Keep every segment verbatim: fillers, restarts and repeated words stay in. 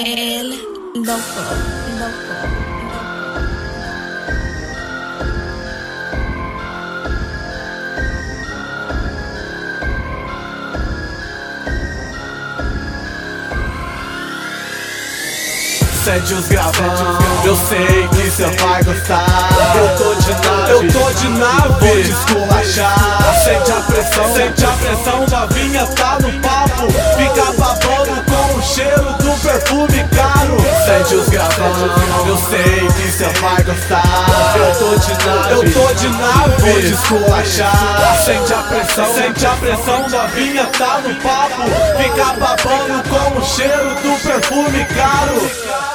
El loco, loco. Sente os gravão, eu sei que cê vai gostar. Eu tô de nave, eu tô de nave, vou te esculachar. Sente a pressão, sente a pressão, da vinha tá no papo. Fica babando com o cheiro do perfume caro. Sente os gravão, eu sei que cê vai gostar. Eu tô de nave, eu tô de nave, vou te esculachar. Sente a pressão, sente a pressão, da vinha tá no papo. Fica babando com o cheiro do perfume caro.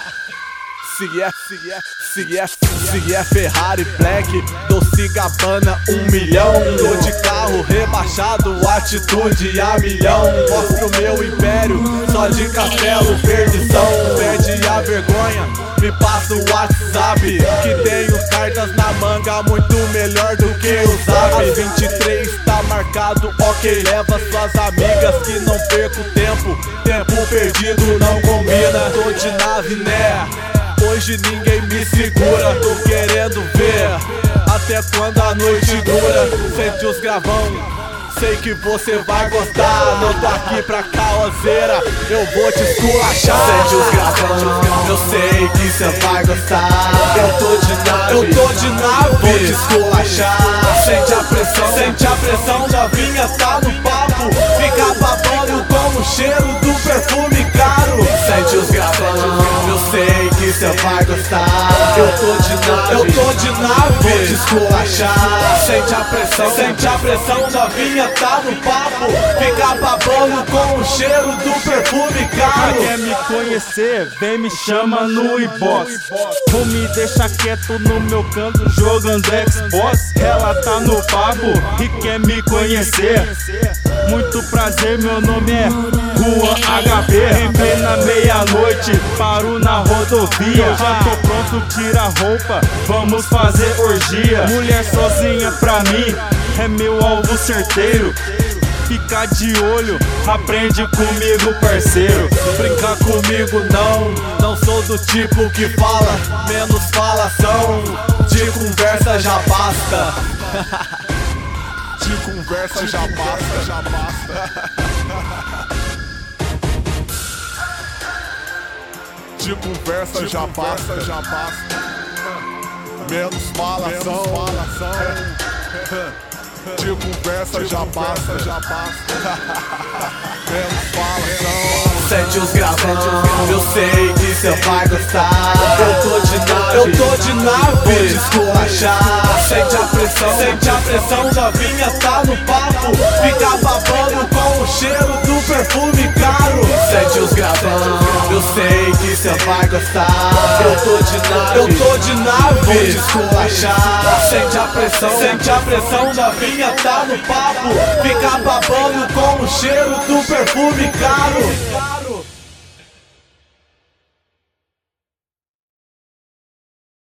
Se é, se é, se é, se é Ferrari Black, Dolce Gabbana um milhão. Tô de carro rebaixado, atitude a milhão. Mostro o meu império, só de castelo, perdição. Perde a vergonha, me passa o WhatsApp, que tenho cartas na manga muito melhor do que o Zap. Às vinte e três tá marcado, ok, leva suas amigas que não perco tempo. Tempo perdido não combina, tô de nave, né? Hoje ninguém me segura, tô querendo ver até quando a noite dura. Sente os gravão, sei que você vai gostar. Não tô aqui pra causeira, eu vou te esculachar. Sente os gravão, eu sei que cê vai gostar. Eu tô de nave, eu tô de nave, vou te esculachar. Sente a pressão, sente a pressão, da vinha tá no papo. Fica babando com o cheiro do perfume caro. Sente os gravão, eu sei que cê vai gostar. Eu tô de nave, eu tô de nave, vou te esculachar. Sente a pressão, sente a pressão, da vinha tá no papo. Fica babando com o cheiro do perfume caro. Quer me conhecer, vem me chama no inbox. Ou me deixa quieto no meu canto jogando Xbox. Ela tá no papo e quer me conhecer. Muito prazer, meu nome é Juan H B. Em plena meia-noite, paro na rodovia. Eu já tô pronto, tira a roupa, vamos fazer orgia. Mulher sozinha pra mim é meu alvo certeiro. Fica de olho, aprende comigo, parceiro. Brincar comigo não, não sou do tipo que fala, menos falação. De conversa já basta. De conversa já basta, já basta. De conversa já basta, já basta. Menos falação, de conversa já basta, já basta. Menos falação. Sente os gravão, eu sei que cê vai gostar. Eu tô de nave, eu tô de nave, vou te esculachar. Sente a pressão, sente a pressão, da vinha tá no papo. Fica babando com o cheiro do perfume caro. Sente os gravão, eu sei que cê vai gostar. Eu tô de nave, eu tô de nave, vou te esculachar. Sente a pressão, sente a pressão, da vinha tá no papo. Fica babando com o cheiro do perfume caro.